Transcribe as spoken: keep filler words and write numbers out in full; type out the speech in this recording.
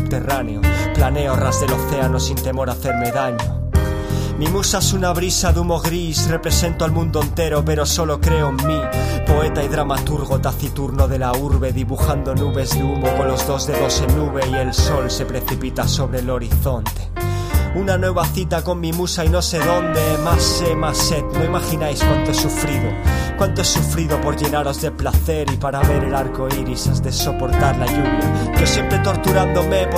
subterráneo. Planeo ras del océano sin temor a hacerme daño. Mi musa es una brisa de humo gris, represento al mundo entero pero solo creo en mí. Poeta y dramaturgo taciturno de la urbe, dibujando nubes de humo con los dos dedos en nube y el sol se precipita sobre el horizonte. Una nueva cita con mi musa y no sé dónde. Más sé, más sed, no imagináis cuánto he sufrido. Cuánto he sufrido por llenaros de placer y para ver el arco iris has de soportar la lluvia. Yo siempre torturándome por